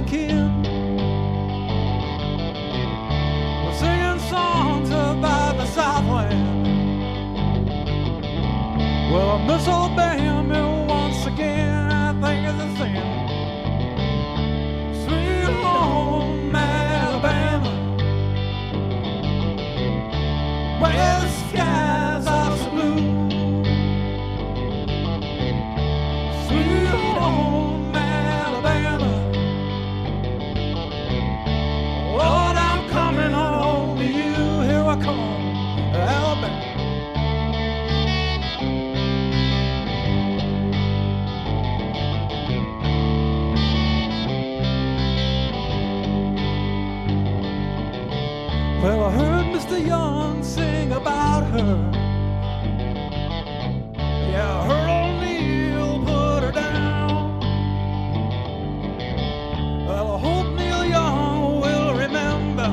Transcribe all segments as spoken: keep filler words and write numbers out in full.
my kin. We're singing songs about the Southland. Well, I miss Alabama once again. I think it's a sin. Sweet home Alabama, where the skies are so blue. Sweet home Alabama, Lord, I'm coming home to you. Here I come, Alabama. Well, I heard Mister Young sing about her. Yeah, I heard old Neil put her down. Well, I hope Neil Young will remember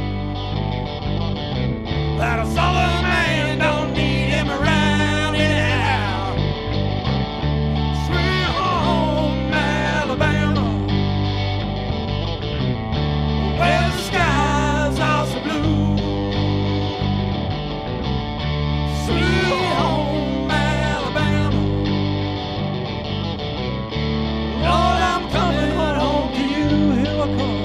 that a Southern man don't need him around anyhow. Sweet home Alabama, where the skies are so blue. Sweet home Alabama, Lord, I'm coming home to you. Here I come.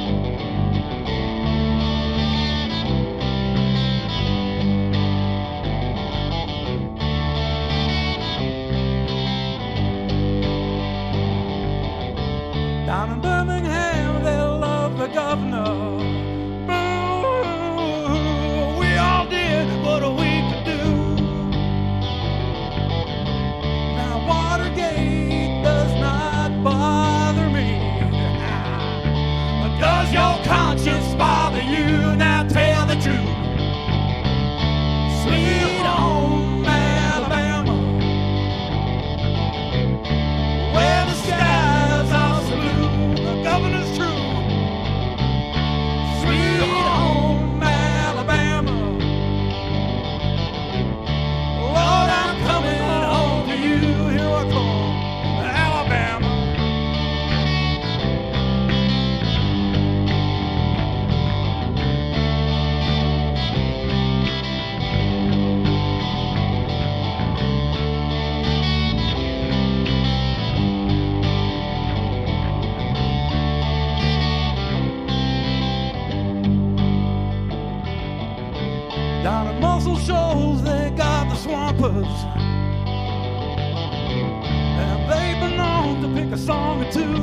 Down in Birmingham, they love the governor. Boo, we all did what we could do. Now Watergate does not bother me. But does your conscience bother you? Now tell the truth. Sweet home Alabama, where the skies are so blue. The governor's true. Sweet home Alabama, Lord, I'm coming home to you. Here I come, Alabama. Down at Muscle Shoals, they got the Swampers, and they belong to pick a song or two.